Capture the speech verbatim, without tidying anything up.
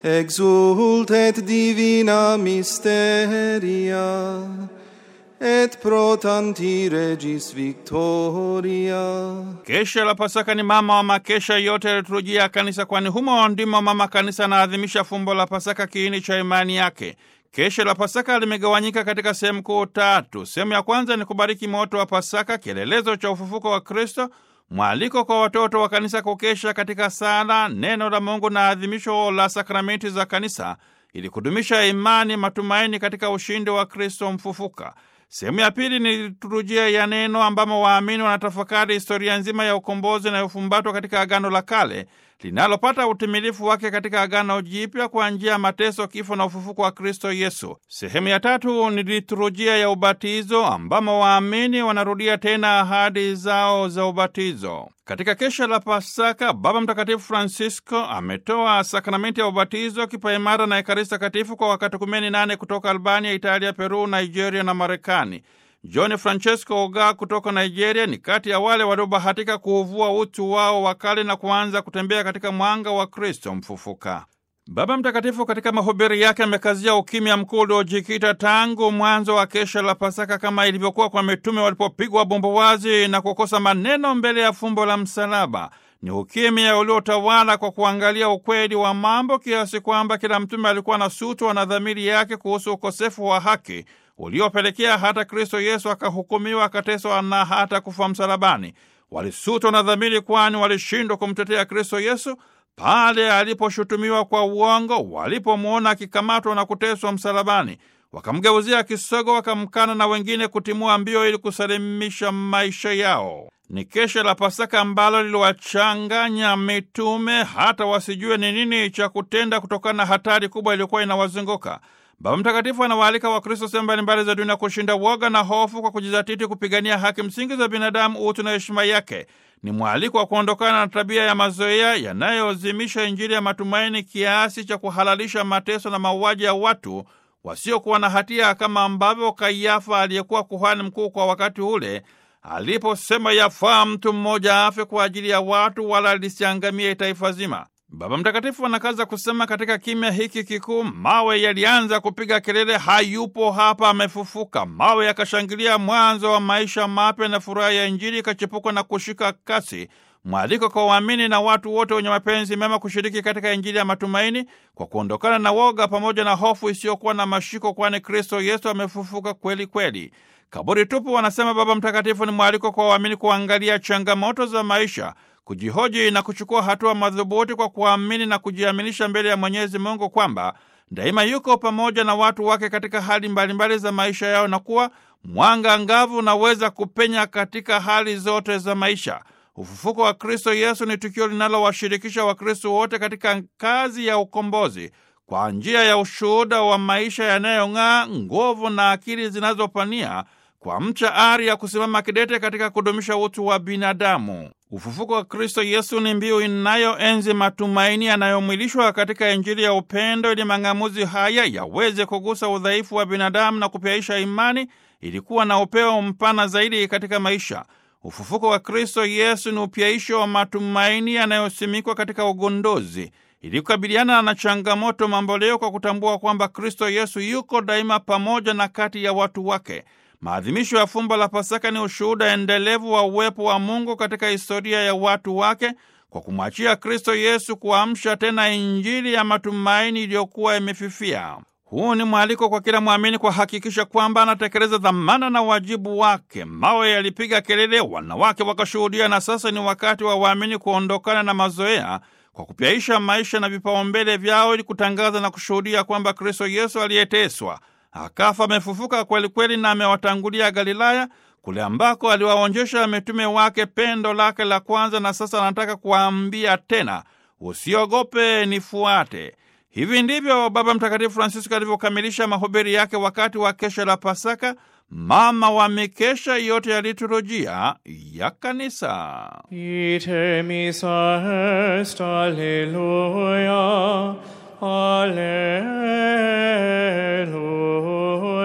Exultet divina mysteria, et pro tanti regis victoria. Kesha la Pasaka ni mama wa makesha yote ya liturujia ya kanisa, kwani humo ndimo mama kanisa anaadhimisha fumbo la Pasaka, kiini cha imani yake. Kesha la Pasaka limegawanyika katika sehemu kuu tatu. Sehemu ya kwanza ni kubariki moto wa Pasaka, kielelezo cha ufufuko wa Kristo, mwaliko kwa watoto wa kanisa kukesha katika sala, neno la Mungu na adhimisho la sakramenti za kanisa, ili kudumisha imani, matumaini katika ushindi wa Kristo mfufuka. Sehemu ya pili ni liturujia ya neno, ambamo waamini wanatafakari historia nzima ya ukombozi inayofumbatwa katika Agano la Kale, linalopata utimilifu wake katika Agano Jipya kwa njia ya mateso, kifo na ufufuko wa Kristo Yesu. Sehemu ya tatu ni liturujia ya ubatizo, ambamo waamini wanarudia tena ahadi zao za ubatizo. Katika kesha la Pasaka, Baba Mtakatifu Francisco ametoa sakramenti ya ubatizo, kipaimara na ekaristi takatifu kwa wakatekumeni nane kutoka Albania, Italia, Peru, Nigeria na Marekani. John Francesco Oga kutoka Nigeria ni kati ya wale waliobahatika kuuvua utu wao wa kale na kuanza kutembea katika mwanga wa Kristo mfufuka. Baba Mtakatifu katika mahubiri yake amekazia ukimya mkuu uliojikita tangu mwanzo wa kesha la Pasaka, kama ilivyokuwa kwa mitume walipopigwa bumbuwazi na kukosa maneno mbele ya fumbo la msalaba. Ni ukimya uliotawala kwa kuangalia ukweli wa mambo, kiasi kwamba kila mtume alikuwa anasutwa na dhamiri yake kuhusu ukosefu wa haki uliopelekea hata Kristo Yesu akahukumiwa, akateswa na hata kufa msalabani. Walisutwa na dhamiri, kwani walishindwa kumtetea Kristo Yesu pale aliposhutumiwa kwa uongo, walipomwona akikamatwa na kuteswa msalabani. Wakamgeuzia kisogo, wakamkana na wengine kutimua mbio ili kusalimisha maisha yao. Ni kesha la Pasaka ambalo liliwachanganya mitume hata wasijue ni nini cha kutenda kutokana na hatari kubwa iliyokuwa inawazunguka. Baba Mtakatifu anawaalika Wakristo sehemu mbalimbali za dunia kushinda woga na hofu kwa kujizatiti kupigania haki msingi za binadamu, utu na heshima yake. Ni mwaliko wa kuondokana na tabia ya mazoea yanayozimisha Injili ya matumaini kiasi cha kuhalalisha mateso na mauaji ya watu wasiokuwa na hatia, kama ambavyo Kayafa aliyekuwa kuhani mkuu kwa wakati ule aliposema, yafaa mtu mmoja afe kwa ajili ya watu, wala lisiangamie taifa zima. Baba Mtakatifu anakaza kusema, katika kimya hiki kikuu mawe yalianza kupiga kelele, hayupo hapa, amefufuka. Mawe yakashangilia mwanzo wa maisha mapya, na furaha ya Injili ikachepuka na kushika kasi. Mwaliko kwa waamini na watu wote wenye mapenzi mema kushiriki katika Injili ya matumaini kwa kuondokana na woga pamoja na hofu isiyokuwa na mashiko, kwani Kristo Yesu amefufuka kweli kweli. Kaburi tupu, wanasema Baba Mtakatifu, ni mwaliko kwa waamini kuangalia changamoto za maisha, kujihoji na kuchukua hatua madhubuti kwa kuamini na kujiaminisha mbele ya Mwenyezi Mungu kwamba daima yuko pamoja na watu wake katika hali mbalimbali za maisha yao, na kuwa mwanga angavu unaweza kupenya katika hali zote za maisha. Ufufuko wa Kristo Yesu ni tukio linalowashirikisha Wakristo wote katika kazi ya ukombozi kwa njia ya ushuhuda wa maisha yanayong'aa, nguvu na akili zinazopania kwa mcha ari ya kusimama kidete katika kudumisha utu wa binadamu. Ufufuko wa Kristo Yesu ni mbiu inayoenzi matumaini yanayomwilishwa katika Injili ya upendo, ili mang'amuzi haya yaweze kugusa udhaifu wa binadamu na kupyaisha imani, ili kuwa na upeo mpana zaidi katika maisha. Ufufuko wa Kristo Yesu ni upyaisho wa matumaini yanayosimikwa katika ugunduzi, ili kukabiliana na changamoto mamboleo kwa kutambua kwamba Kristo Yesu yuko daima pamoja na kati ya watu wake. Maadhimisho ya fumbo la Pasaka ni ushuhuda endelevu wa uwepo wa Mungu katika historia ya watu wake, kwa kumwachia Kristo Yesu kuamsha tena Injili ya matumaini iliyokuwa imefifia. Huu ni mwaliko kwa kila mwamini kuhakikisha kwamba anatekeleza dhamana na wajibu wake. Mawe yalipiga kelele, wanawake wakashuhudia, na sasa ni wakati wa waamini kuondokana na mazoea kwa kupyaisha maisha na vipaumbele vyao, ili kutangaza na kushuhudia kwamba Kristo Yesu aliyeteswa akafa amefufuka kweli kweli, na amewatangulia Galilaya, kule ambako aliwaonjesha mitume wake pendo lake la kwanza, na sasa anataka kuwaambia tena, usiogope, nifuate. Hivi ndivyo Baba Mtakatifu Francisco alivyokamilisha mahubiri yake wakati wa kesha la Pasaka, mama wa mikesha yote ya liturujia ya kanisa. Ite missa est, alleluia, alleluia.